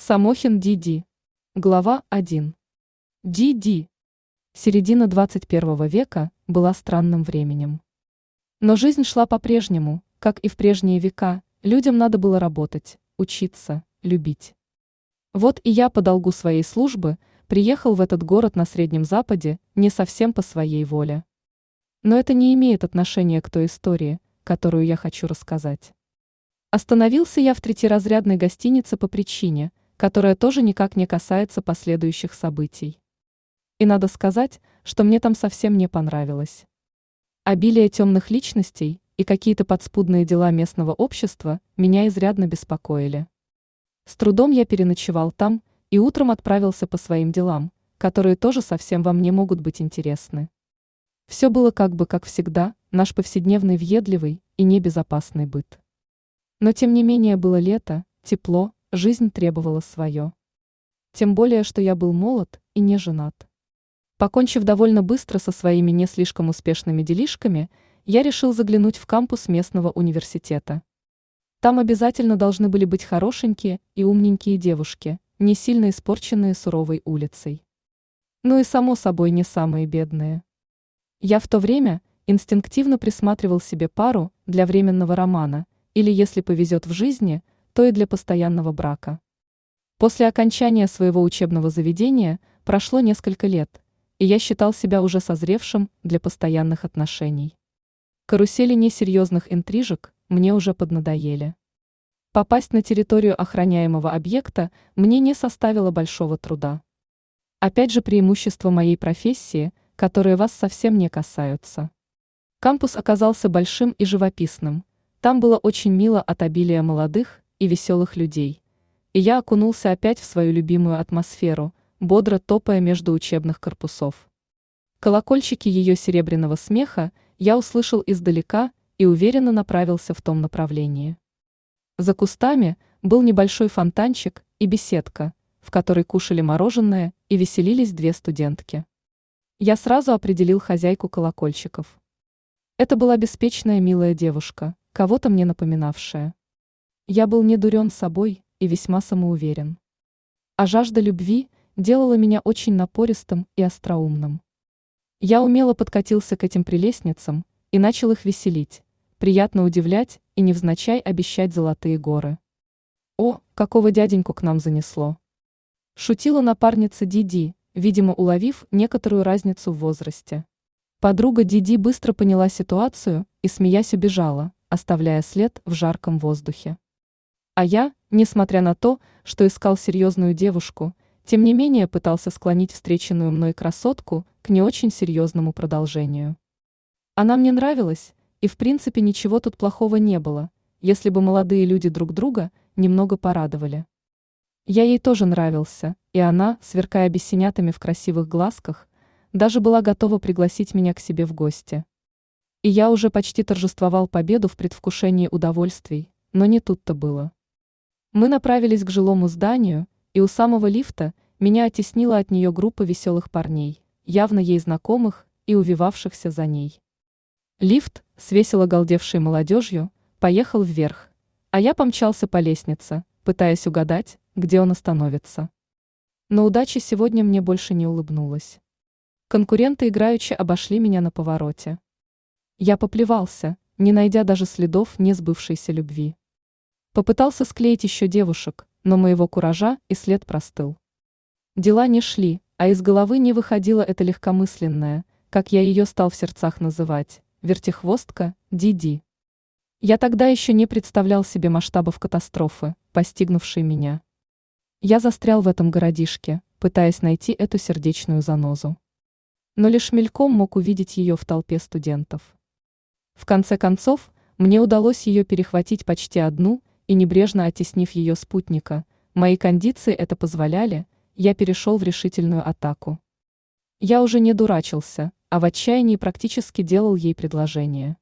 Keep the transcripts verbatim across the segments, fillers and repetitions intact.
Самохин Диди. Глава один. Диди. Середина двадцать первого века была странным временем. Но жизнь шла по-прежнему, как и в прежние века, людям надо было работать, учиться, любить. Вот и я по долгу своей службы приехал в этот город на Среднем Западе не совсем по своей воле. Но это не имеет отношения к той истории, которую я хочу рассказать. Остановился я в третьеразрядной гостинице по причине, которая тоже никак не касается последующих событий. И надо сказать, что мне там совсем не понравилось. Обилие темных личностей и какие-то подспудные дела местного общества меня изрядно беспокоили. С трудом я переночевал там и утром отправился по своим делам, которые тоже совсем вам не могут быть интересны. Все было как бы как всегда, наш повседневный въедливый и небезопасный быт. Но тем не менее было лето, тепло, жизнь требовала свое. Тем более, что я был молод и не женат. Покончив довольно быстро со своими не слишком успешными делишками, я решил заглянуть в кампус местного университета. Там обязательно должны были быть хорошенькие и умненькие девушки, не сильно испорченные суровой улицей. Ну и само собой не самые бедные. Я в то время инстинктивно присматривал себе пару для временного романа, или если повезет в жизни, то и для постоянного брака. После окончания своего учебного заведения прошло несколько лет, и я считал себя уже созревшим для постоянных отношений. Карусели несерьезных интрижек мне уже поднадоели. Попасть на территорию охраняемого объекта мне не составило большого труда. Опять же преимущество моей профессии, которые вас совсем не касаются. Кампус оказался большим и живописным, там было очень мило от обилия молодых и веселых людей, и я окунулся опять в свою любимую атмосферу, бодро топая между учебных корпусов. Колокольчики ее серебряного смеха я услышал издалека и уверенно направился в том направлении. За кустами был небольшой фонтанчик и беседка, в которой кушали мороженое и веселились две студентки. Я сразу определил хозяйку колокольчиков. Это была беспечная милая девушка, кого-то мне напоминавшая. Я был не дурен собой и весьма самоуверен. А жажда любви делала меня очень напористым и остроумным. Я умело подкатился к этим прелестницам и начал их веселить, приятно удивлять и невзначай обещать золотые горы. О, какого дяденьку к нам занесло! Шутила напарница Диди, видимо, уловив некоторую разницу в возрасте. Подруга Диди быстро поняла ситуацию и, смеясь, убежала, оставляя след в жарком воздухе. А я, несмотря на то, что искал серьезную девушку, тем не менее пытался склонить встреченную мной красотку к не очень серьезному продолжению. Она мне нравилась, и в принципе ничего тут плохого не было, если бы молодые люди друг друга немного порадовали. Я ей тоже нравился, и она, сверкая бесенятами в красивых глазках, даже была готова пригласить меня к себе в гости. И я уже почти торжествовал победу в предвкушении удовольствий, но не тут-то было. Мы направились к жилому зданию, и у самого лифта меня оттеснила от нее группа веселых парней, явно ей знакомых и увивавшихся за ней. Лифт, с весело галдевшей молодежью, поехал вверх, а я помчался по лестнице, пытаясь угадать, где он остановится. Но удача сегодня мне больше не улыбнулась. Конкуренты играючи обошли меня на повороте. Я поплевался, не найдя даже следов несбывшейся любви. Попытался склеить еще девушек, но моего куража и след простыл. Дела не шли, а из головы не выходила эта легкомысленная, как я ее стал в сердцах называть, вертихвостка Диди. Я тогда еще не представлял себе масштабов катастрофы, постигнувшей меня. Я застрял в этом городишке, пытаясь найти эту сердечную занозу. Но лишь мельком мог увидеть ее в толпе студентов. В конце концов, мне удалось ее перехватить почти одну, и небрежно оттеснив ее спутника, мои кондиции это позволяли, я перешел в решительную атаку. Я уже не дурачился, а в отчаянии практически делал ей предложение.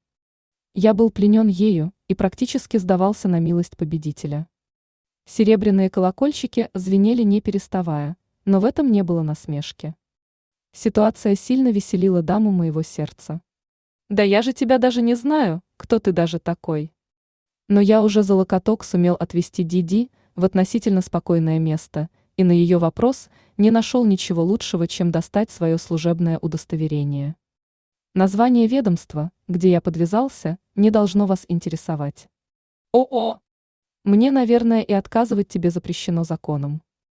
Я был пленен ею и практически сдавался на милость победителя. Серебряные колокольчики звенели не переставая, но в этом не было насмешки. Ситуация сильно веселила даму моего сердца. «Да я же тебя даже не знаю, кто ты даже такой». Но я уже за локоток сумел отвести Диди, в относительно спокойное место и на ее вопрос не нашел ничего лучшего, чем достать свое служебное удостоверение. Название ведомства, где я подвязался, не должно вас интересовать. О-о! Мне, наверное, и отказывать тебе запрещено законом.